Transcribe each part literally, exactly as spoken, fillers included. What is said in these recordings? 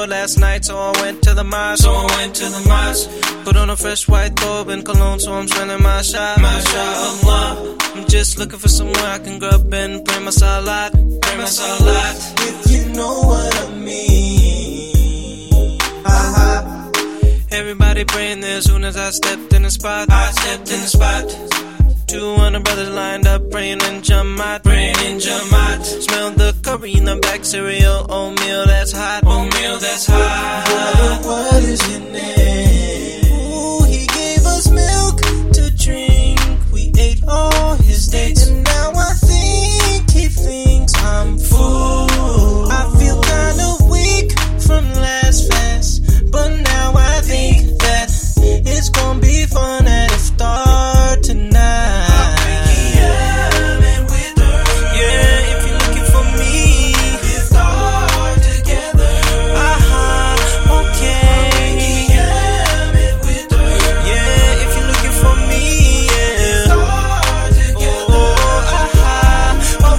bored last night, so I went to the mosque. So I went to the mosque. Put on a fresh white robe and cologne, so I'm smelling my shot. My shot, Allah. I'm just looking for somewhere I can grab and pray my salat. Pray my salat. If you know what I mean. Uh-huh. Everybody praying there as soon as I stepped in the spot. I stepped in the spot. two hundred brothers lined up praying in Jamaat. Praying in Jamaat. Smell the curry in the back, cereal, oatmeal that's hot. Oatmeal that's hot. Brother, what is your name? Ooh, he gave us milk to drink. We ate all his dates, And now I think he thinks I'm full. I feel kinda weak from last fast, but now I think that it's gonna be fun at iftar tonight. Yeah, if you're looking for me, Iftar together. uh-huh, okay. Yeah, if you're looking for me, yeah. Iftar together. Oh, uh-huh,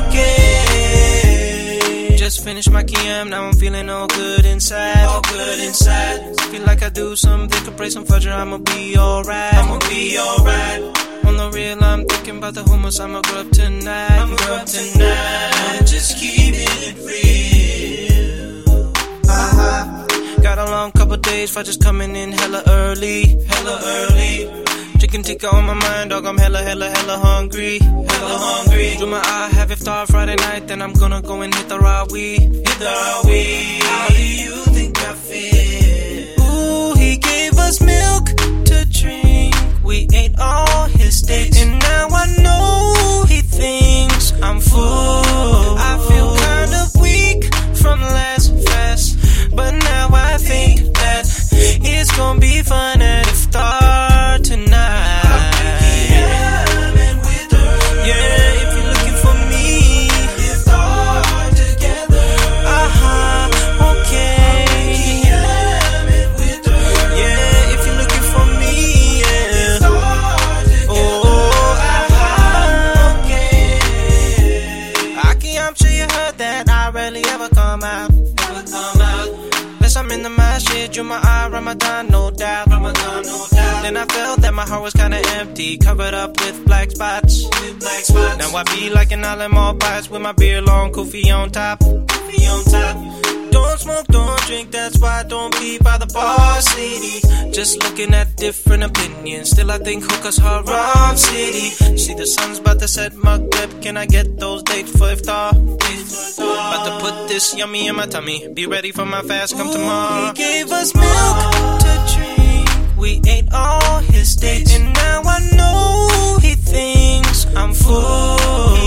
okay. Just finished my qiyam, now I'm feeling all good inside. All good inside. Feel like I do some dhikr, pray some fajr, I'ma be alright. I'ma be alright. On the real, I'm thinking about the hummus, I'ma grow up tonight. I'ma grow up tonight. Just keep it real. Uh-huh. Got a long couple days, Fajr's coming in hella early. Hella early. Chicken tikka on my mind, dog, I'm hella, hella, hella hungry. Hella hungry. Do my eye, have iftar Friday night, then I'm gonna go and hit the Rawi. Hit the Rawi. How do you think I feel? Ooh, he gave us milk to drink. We ate all his steaks, and now I know he thinks I'm full. I feel kind of weak from last fast, but now I think that it's gonna be fun at iftar tonight. Yeah, if you're looking for me, Iftar together. uh-huh, okay. Yeah, if you're looking for me, yeah. Oh, uh-huh, okay. Aki, I'm sure you heard that I rarely ever come out. Never come out. Unless I'm in the masjid, Jumu'ah, Ramadan, no doubt. Ramadan, no doubt. Then I felt that my heart was kinda empty, covered up with black spots. With black spots. Now I be like an alim all bites with my beer long, kufi on top. Kufi on top. Don't smoke, don't drink, that's why I don't be by the bar city. Just looking at different opinions, still I think hookah's haram city. See the sun's about to set, Maghrib, can I get those dates for iftar? About to put this yummy in my tummy, be ready for my fast come tomorrow. He gave us milk to drink, we ate all his dates, and now I know he thinks I'm full.